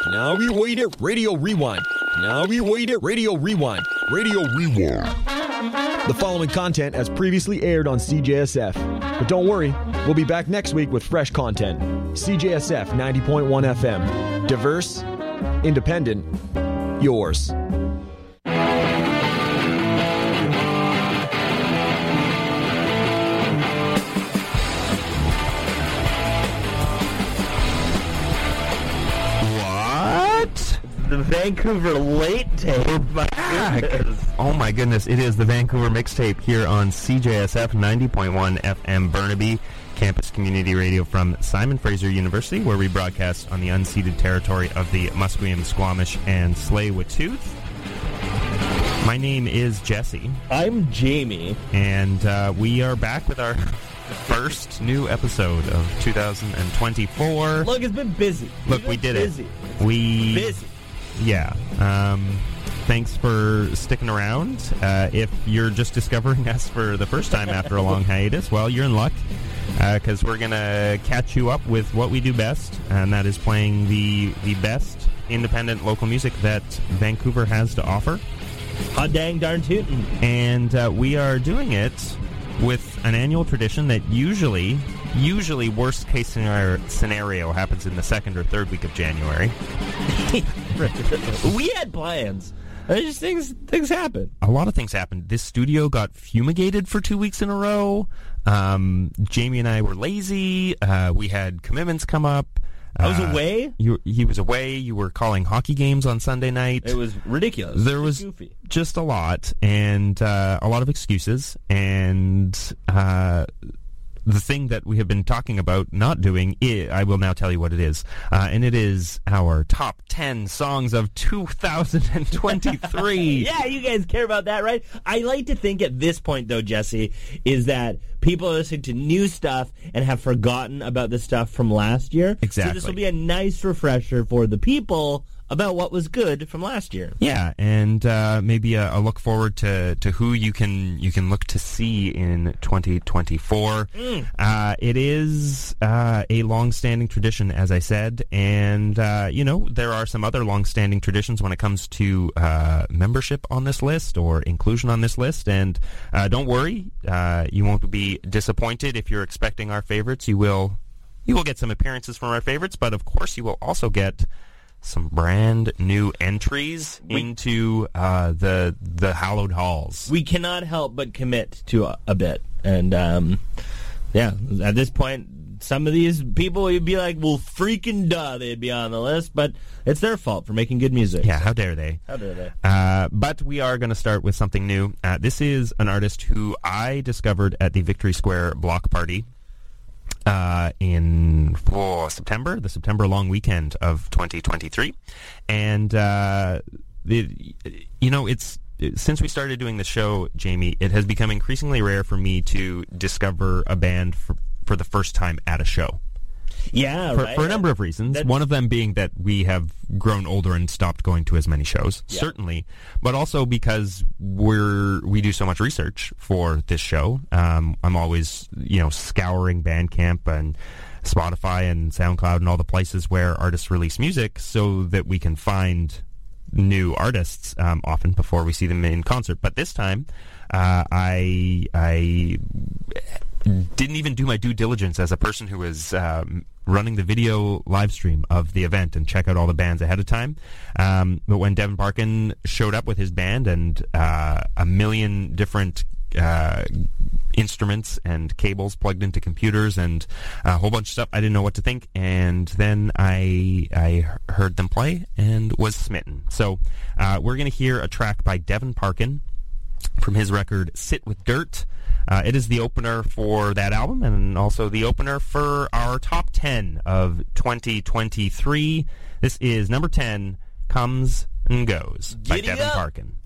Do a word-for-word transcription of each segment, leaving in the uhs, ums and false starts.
Now we wait it, Radio Rewind. Now we wait it, Radio Rewind. Radio Rewind. The following content has previously aired on C J S F. But don't worry, we'll be back next week with fresh content. C J S F ninety point one F M. Diverse, independent, yours. The Vancouver late tape. My goodness. Oh my goodness, it is the Vancouver mixtape here on C J S F ninety point one F M Burnaby, campus community radio from Simon Fraser University, where we broadcast on the unceded territory of the Musqueam, Squamish, and Tsleil-Waututh. My name is Jesse. I'm Jamie. And uh, we are back with our first new episode of two thousand twenty-four. Look, it's been busy. Look, been we did busy. it. We Busy. Yeah. Um, thanks for sticking around. Uh, if you're just discovering us for the first time after a long hiatus, well, you're in luck, because uh, we're going to catch you up with what we do best, and that is playing the, the best independent local music that Vancouver has to offer. Hot dang darn tootin'. And uh, we are doing it with an annual tradition that usually... Usually, worst case scenario, scenario happens in the second or third week of January. We had plans. I just things things happen. A lot of things happened. This studio got fumigated for two weeks in a row. Um, Jamie and I were lazy. Uh, we had commitments come up. I was uh, away. You, he was away. You were calling hockey games on Sunday night. It was ridiculous. There was goofy. Just a lot, and uh, a lot of excuses, and... Uh, The thing that we have been talking about not doing, I, I will now tell you what it is. Uh, and it is our top ten songs of two thousand twenty-three. Yeah, you guys care about that, right? I like to think at this point, though, Jesse, is that people are listening to new stuff and have forgotten about the stuff from last year. Exactly. So this will be a nice refresher for the people about what was good from last year. Yeah, and uh, maybe a, a look forward to, to who you can you can look to see in twenty twenty-four. Mm. Uh, it is uh, a long-standing tradition, as I said, and uh, you know there are some other long-standing traditions when it comes to uh, membership on this list or inclusion on this list. And uh, don't worry, uh, you won't be disappointed if you're expecting our favorites. You will you will get some appearances from our favorites, but of course you will also get some brand new entries we, into uh, the the hallowed halls. We cannot help but commit to a, a bit, and um, yeah, at this point, some of these people would be like, "Well, freaking duh, they'd be on the list," but it's their fault for making good music. Yeah, how dare they? How dare they? Uh, but we are going to start with something new. Uh, this is an artist who I discovered at the Victory Square Block Party. Uh, in oh, September, the September long weekend of twenty twenty-three. And, uh, it, you know, it's since we started doing the show, Jamie, it has become increasingly rare for me to discover a band for, for the first time at a show. Yeah, for, right. for a number of reasons. That's... One of them being that we have grown older and stopped going to as many shows, yeah. certainly, but also because we're we do so much research for this show. Um, I'm always, you know, scouring Bandcamp and Spotify and SoundCloud and all the places where artists release music so that we can find new artists um, often before we see them in concert. But this time, uh, I I didn't even do my due diligence as a person who was um, running the video live stream of the event and check out all the bands ahead of time. Um, but when Devin Parkin showed up with his band and uh, a million different uh, instruments and cables plugged into computers and a whole bunch of stuff, I didn't know what to think. And then I I heard them play and was smitten. So uh, we're going to hear a track by Devin Parkin from his record Sit With Dirt. Uh, it is the opener for that album and also the opener for our top ten of twenty twenty-three. This is number ten, Comes and Goes by Giddy Devin up. Parkin.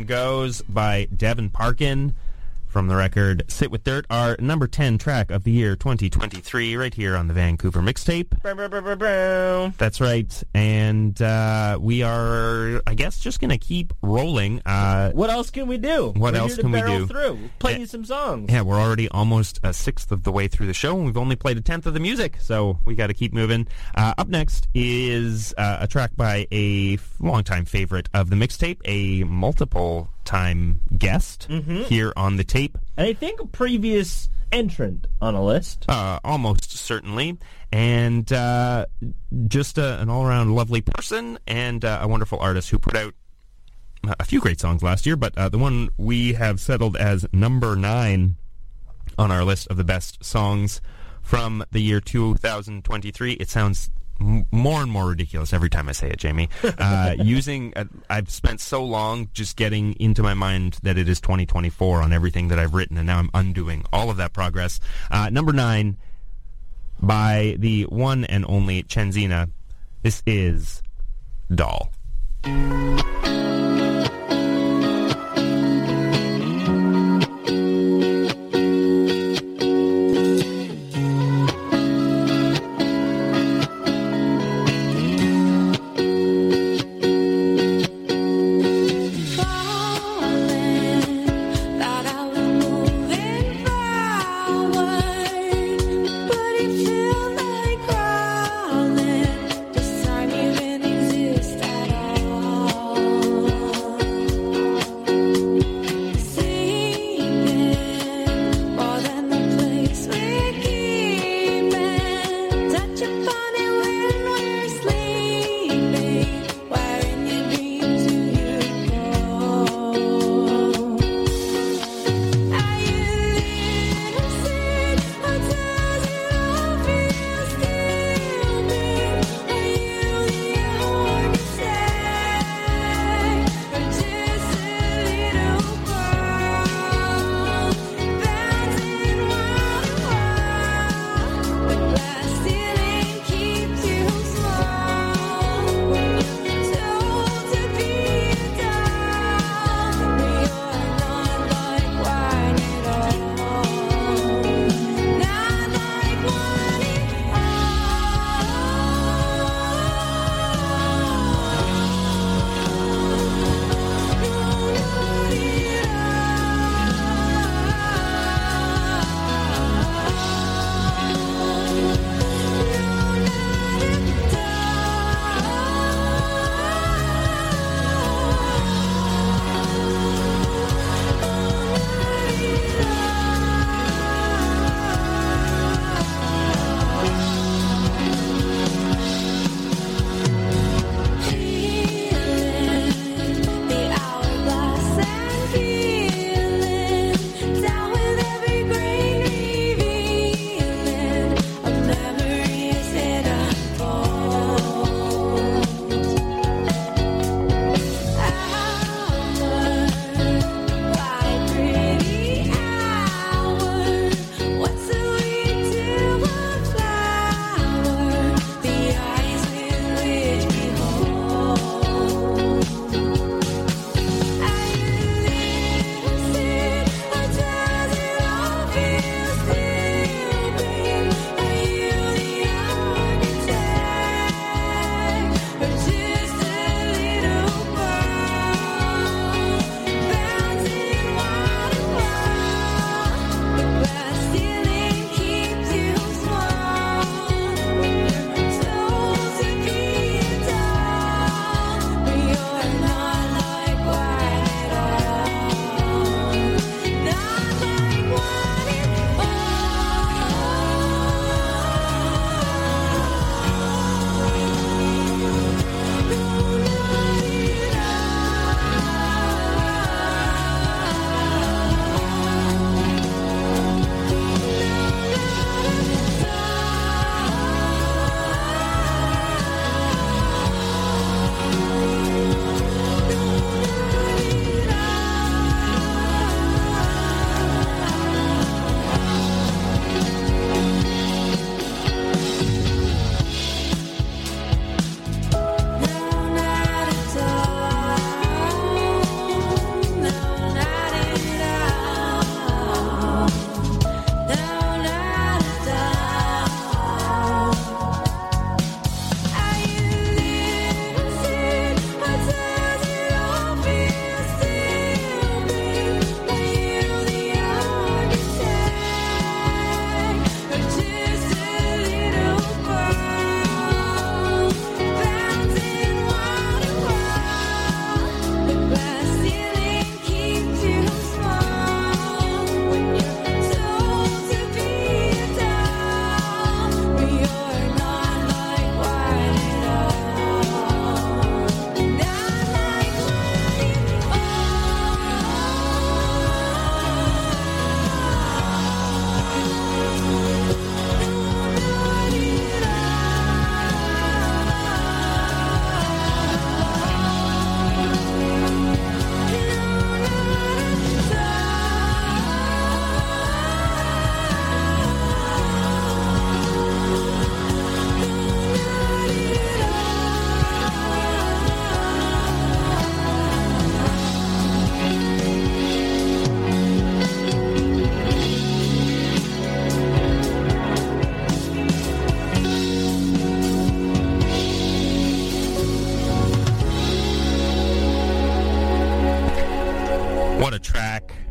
Time Goes by Devin Parkin from the record Sit With Dirt, our number ten track of the year twenty twenty-three, right here on the Vancouver Mixtape. That's right. And uh, we are, I guess, just going to keep rolling. Uh, what else can we do? What We're else here to can we barrel do? Through. Play Yeah. you some songs. Yeah, we're already almost a sixth of the way through the show, and we've only played a tenth of the music, so we got to keep moving. Uh, up next is uh, a track by a f- longtime favorite of the mixtape, a multiple-time guest Mm-hmm. here on the tape. And I think a previous entrant on a list. Uh, almost certainly. And uh, just a, an all-around lovely person and uh, a wonderful artist who put out a few great songs last year, but uh, the one we have settled as number nine on our list of the best songs from the year two thousand twenty-three. It sounds m- more and more ridiculous every time I say it, Jamie. Uh, using, uh, I've spent so long just getting into my mind that it is twenty twenty-four on everything that I've written, and now I'm undoing all of that progress. Uh, number nine by the one and only Chenzina. This is Doll. This time you didn't exist at all.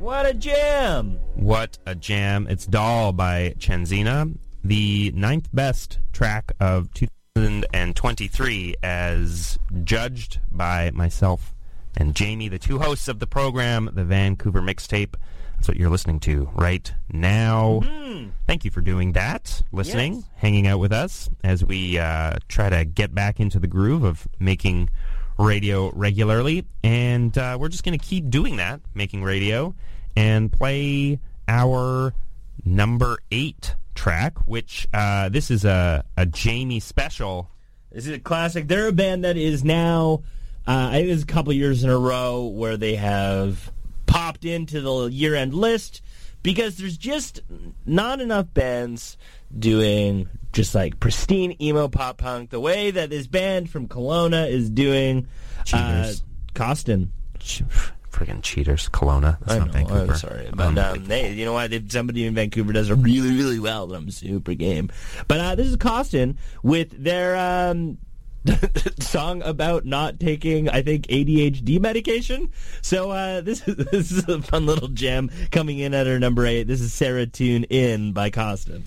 What a jam! What a jam. It's Doll by Chenzina, the ninth best track of two thousand twenty-three as judged by myself and Jamie, the two hosts of the program, the Vancouver Mixtape. That's what you're listening to right now. Mm. Thank you for doing that, listening, Yes. hanging out with us as we uh, try to get back into the groove of making radio regularly. And uh, we're just going to keep doing that, making radio, and play our number eight track, which uh, this is a, a Jamie special. This is a classic. They're a band that is now, uh, I think it's a couple years in a row where they have popped into the year-end list because there's just not enough bands doing just like pristine emo pop punk the way that this band from Kelowna is doing. Cheaters. Uh, Costin. Ch- Friggin' cheaters. Kelowna. That's I not know, Vancouver. I'm sorry. But, Um, um, they, you know what? If somebody in Vancouver does it really, really well, then I'm super game. But uh, this is Costin with their um, song about not taking, I think, A D H D medication. So uh, this, is, this is a fun little jam coming in at our number eight. This is Sarah Tune In by Costin.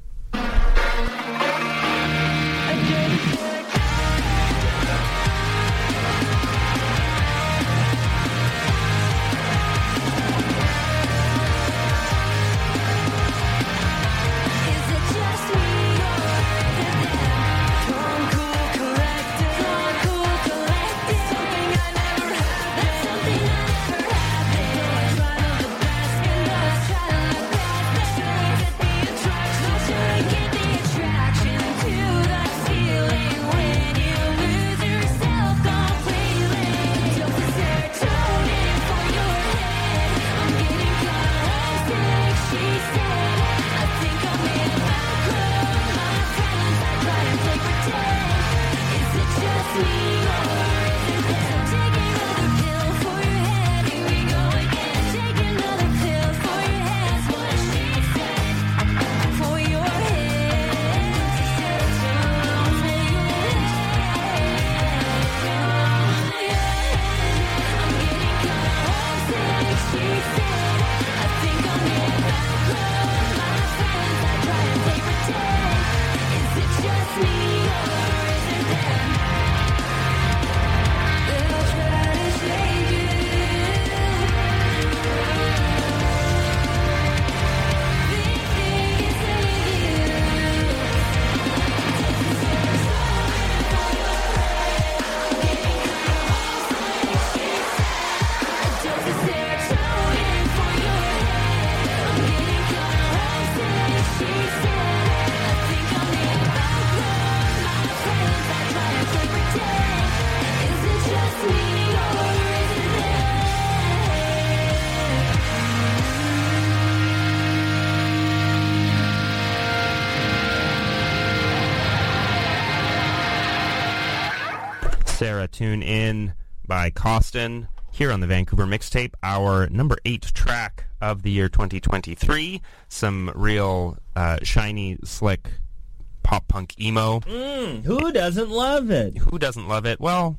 Sarah Tune In by Costin here on the Vancouver Mixtape, our number eight track of the year twenty twenty-three. Some real uh, shiny, slick pop punk emo. Mm, who doesn't love it? Who doesn't love it? Well,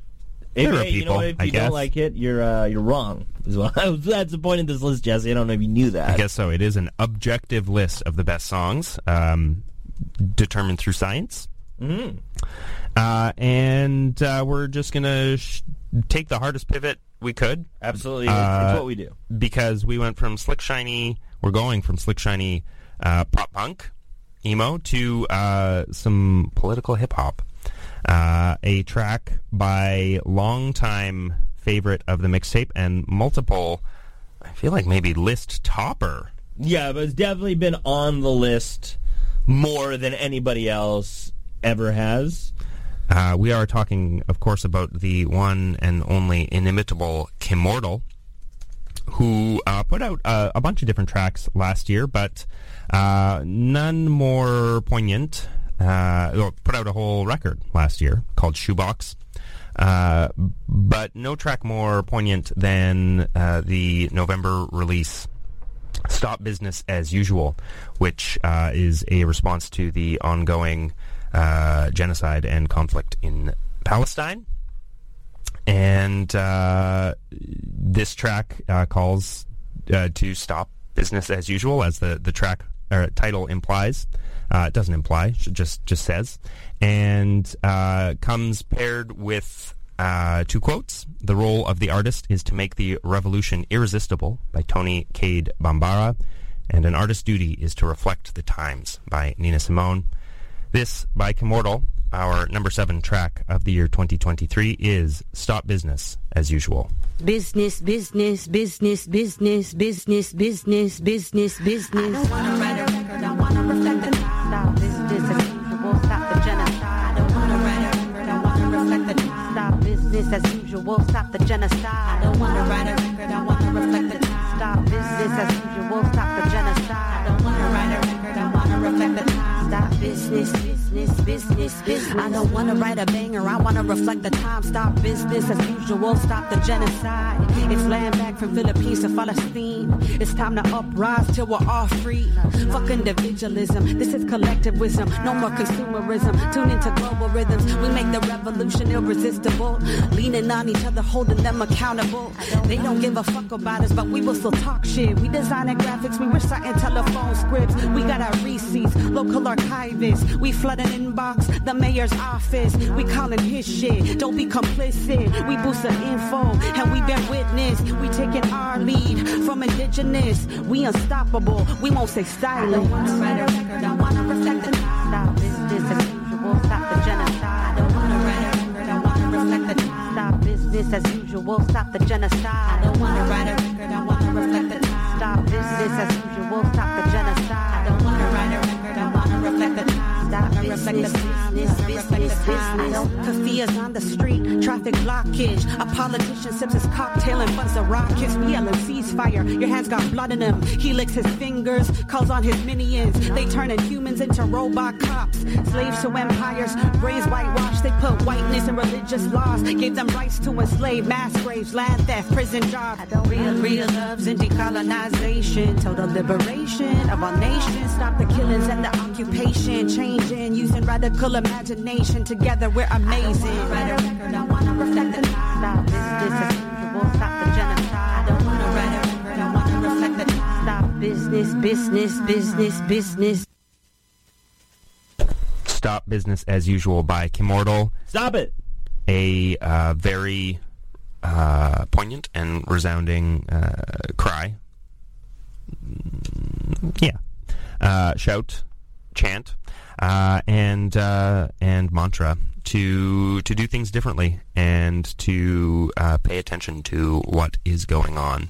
If, there are hey, you know people, what, if I you guess. don't like it, you're uh, you're wrong. As well. That's the point of this list, Jesse. I don't know if you knew that. I guess so. It is an objective list of the best songs, um, determined through science. Mm-hmm. Uh, and uh, we're just going to sh- take the hardest pivot we could. Absolutely. Uh, it's what we do. Because we went from slick, shiny, we're going from slick, shiny uh, pop punk, emo, to uh, some political hip-hop. Uh, a track by longtime favorite of the mixtape and multiple, I feel like maybe list topper. Yeah, but it's definitely been on the list more than anybody else ever has. Uh, we are talking, of course, about the one and only inimitable Kimmortal, who uh, put out uh, a bunch of different tracks last year, but uh, none more poignant. Uh, well, put out a whole record last year called Shoebox, uh, but no track more poignant than uh, the November release, Stop Business as Usual, which uh, is a response to the ongoing uh, genocide and conflict in Palestine. And uh, this track uh, calls uh, to Stop Business as Usual, as the, the track or title implies. Uh, it doesn't imply, it just, just says. And uh, comes paired with uh, two quotes. The role of the artist is to make the revolution irresistible by Tony Cade Bambara. And an artist's duty is to reflect the times by Nina Simone. This, by Kimortal, our number seven track of the year twenty twenty-three, is Stop Business as Usual. Business, business, business, business, business, business, business, business. I don't want to write a record, I want to reflect the time. Stop business as usual, stop the genocide. I don't want to write a record, I want to reflect the time. Stop business as usual, stop the genocide. I don't want to write a record, I want to reflect the time. Stop business as usual, stop the genocide. I don't want to write a record, I want to reflect the time. Stop business, business, business, business. I don't want to write a banger, I want to reflect the time. Stop business as usual, stop the genocide. It's land back from Philippines to Palestine. It's time to uprise till we're all free. Fuck individualism, this is collective wisdom. No more consumerism, tune into global rhythms. We make the revolution irresistible. Leaning on each other, holding them accountable. They don't give a fuck about us, but we will still talk shit. We designing graphics, we reciting telephone scripts. We got our receipts, local archivists. We flooding inbox, the mayor's office. We calling his shit, don't be complicit. We boost the info, and we bear witness. We taking our lead from indigenous. We unstoppable, we won't stay silent. I don't want to write a record, I want to reflect the time. Stop business as usual, stop the genocide. I don't want to write a record, I want to reflect the time. Stop business as usual, stop the genocide. I don't want to write a record, I want to reflect the time. Stop business as usual, stop the genocide. I don't want to write a record, I want to reflect the time. Stop business, business, business, business. Kafia's on the street, traffic blockage. A politician sips his cocktail and funds the rockets. We yelling ceasefire, your hands got blood in them. He licks his fingers, calls on his minions. They turning humans into robot cops. Slaves to empires, raised whitewash. They put whiteness in religious laws. Gave them rights to enslave, mass graves, land theft, prison jobs. Real, real loves and decolonization. Total liberation of our nation. Stop the killings and the occupation. Change using radical imagination. Together we're amazing. I don't write a record, I want to reflect the time. Stop business as usual, stop the genocide. I don't want to write a record, I want to reflect the time. Stop business, business, business, business. Stop Business as Usual by Kimortal. Stop it! A uh, very uh, poignant and resounding uh, cry. Yeah. Uh, shout. Chant. Uh, and uh, and mantra to to do things differently and to uh, pay attention to what is going on.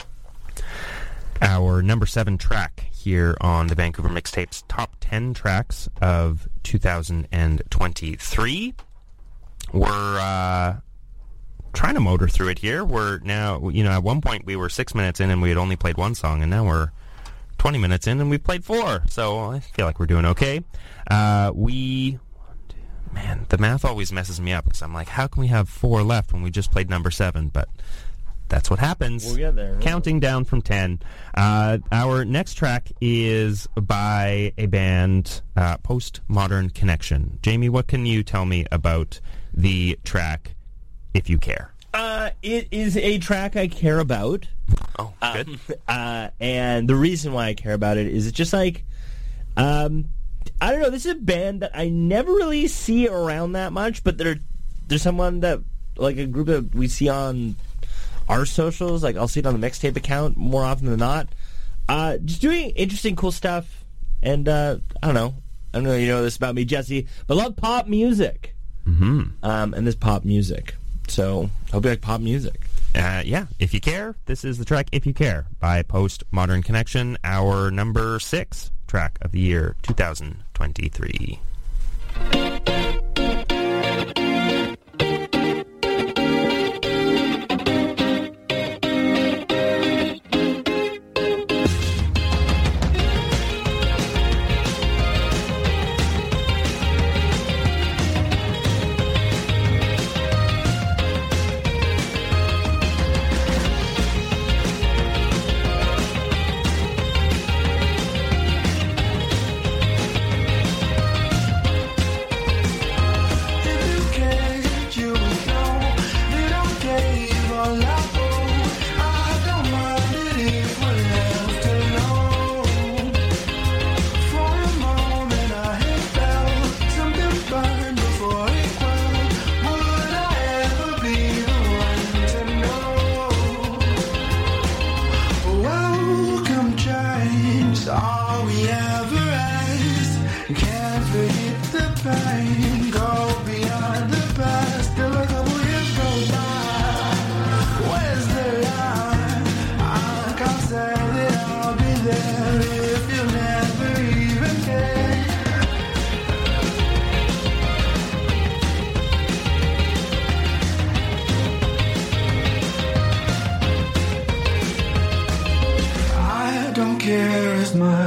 Our number seven track here on the Vancouver Mixtapes top ten tracks of two thousand twenty-three. We're uh, trying to motor through it here. We're now, you know, at one point we were six minutes in and we had only played one song, and now we're twenty minutes in and we've played four, so I feel like we're doing okay. Uh, we, man, the math always messes me up because I'm like, how can we have four left when we just played number seven? But that's what happens. We'll get there. Counting down from ten. Uh, our next track is by a band, uh, Postmodern Connection. Jamie, what can you tell me about the track, If You Care? Uh, it is a track I care about. Oh, good. Um, uh, and the reason why I care about it is it's just like, um, I don't know, this is a band that I never really see around that much, but they're, they're someone that, like a group that we see on our socials, like I'll see it on the Mixtape account more often than not. Uh, just doing interesting, cool stuff, and uh, I don't know, I don't know you know this about me, Jesse, but I love pop music. Mm-hmm. Um, and this pop music. So, hope you like pop music. Uh, yeah, If You Care, this is the track If You Care by Postmodern Connection, our number six track of the year two thousand twenty-three.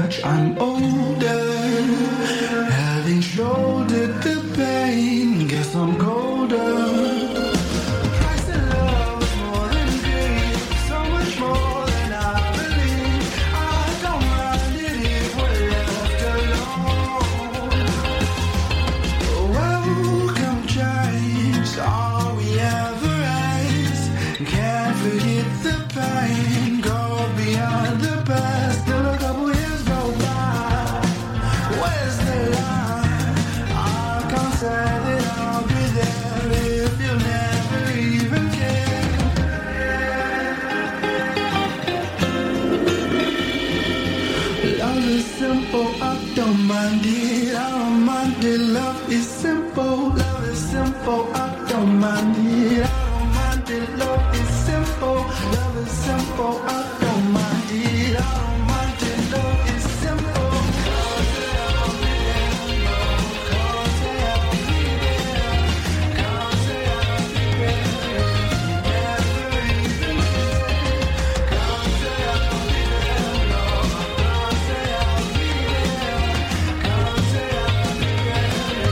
much I'm older, having shouldered the pain, guess I'm colder. Price of love is more than greed, so much more than I believe. I don't mind it if we're left alone. Welcome change, are we ever eyes? Can't forget the pain, go beyond the past. Still a couple years go by, where's the line? I can't say that I'll be there if you never even care. Love is simple, I don't mind it, I don't mind it. Love is simple, love is simple, I don't mind it, I don't mind it. Love is simple, love is simple, I don't mind it, I don't mind it. Love is simple. Cause I'll be there, no, cause I'll be there, cause I'll be there if you never even care. Cause I'll be there, no, cause I'll be there, cause I'll be there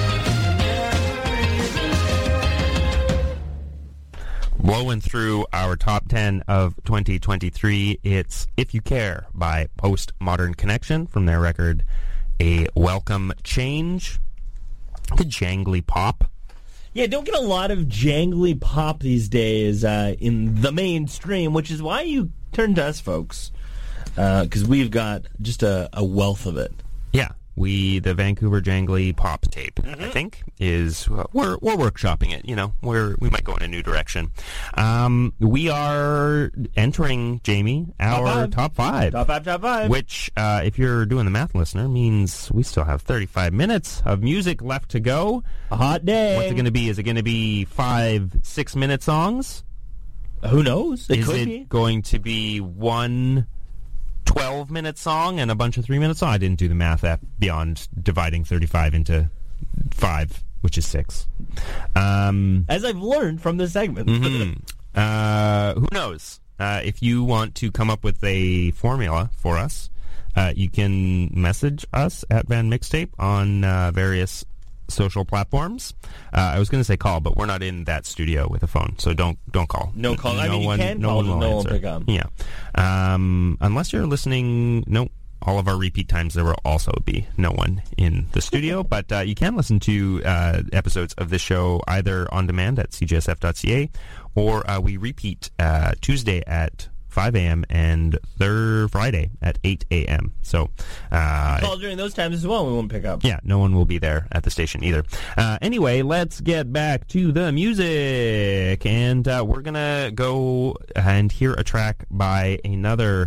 if you never even care. Blowing through our top ten of twenty twenty-three, it's If You Care by Postmodern Connection from their record A Welcome Change. Good jangly pop. Yeah, don't get a lot of jangly pop these days uh, in the mainstream, which is why you turn to us, folks, because we've got just a, a wealth of it. Yeah, we the Vancouver jangly pop tape, I think, is uh, we're we're workshopping it. You know, we're we might go in a new direction. Um, we are entering, Jamie, our five. top five. Top five, top five. Which, uh, if you're doing the math, listener, means we still have thirty-five minutes of music left to go. A hot day. What's it going to be? Is it going to be five six-minute songs? Who knows? It Is could it be. going to be one twelve-minute song and a bunch of three-minute songs? I didn't do the math at beyond dividing thirty-five into five, which is six. Um, As I've learned from this segment. mhm. uh, who knows? Uh, if you want to come up with a formula for us, uh, you can message us at Van Mixtape on uh, various social platforms. Uh, I was going to say call, but we're not in that studio with a phone, so don't don't call. No call. I No mean, you one, can no call, one but will no one answer. will pick up. Yeah, um, unless you're listening. No, all of our repeat times there will also be no one in the studio, but uh, you can listen to uh, episodes of this show either on demand at c j s f dot c a, or uh, we repeat uh, Tuesday at five a.m. and third Friday at eight a.m. So, uh, Call during those times as well, we won't pick up. yeah, no one will be there at the station either. Uh, anyway, let's get back to the music, and uh, we're gonna go and hear a track by another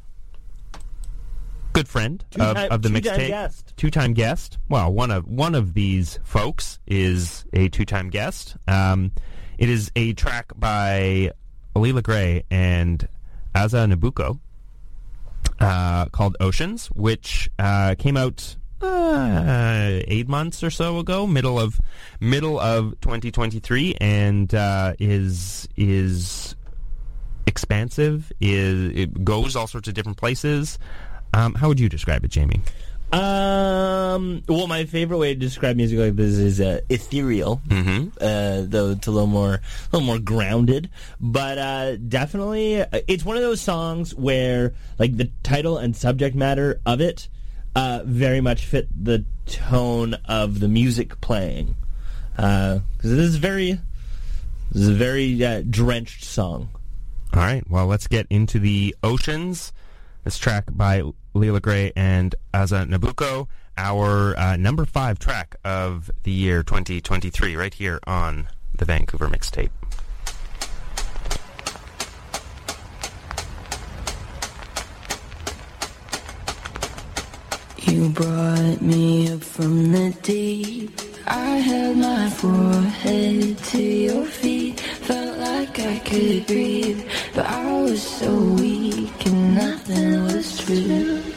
good friend of, Two-time- of the two-time mixtape, guest. two-time guest. Well, one of one of these folks is a two-time guest. Um, it is a track by Leela Gray and Aza Nabucco uh, called Oceans, which uh, came out uh, eight months or so ago, middle of middle of twenty twenty-three, and uh, is is expansive. Is it goes all sorts of different places. Um, how would you describe it, Jamie? Um. Well, my favorite way to describe music like this is uh, ethereal. Mm-hmm. Uh, though it's a little more, a little more grounded. But uh, definitely, uh, it's one of those songs where, like, the title and subject matter of it uh, very much fit the tone of the music playing. Because it is very, this is a very uh, drenched song. All right. Well, let's get into the Oceans. This track by Leela Gray and Aza Nabucco, our uh, number five track of the year twenty twenty-three, right here on the Vancouver Mixtape. You brought me up from the deep. I held my forehead to your feet. Felt like I could breathe, but I was so weak and nothing was true.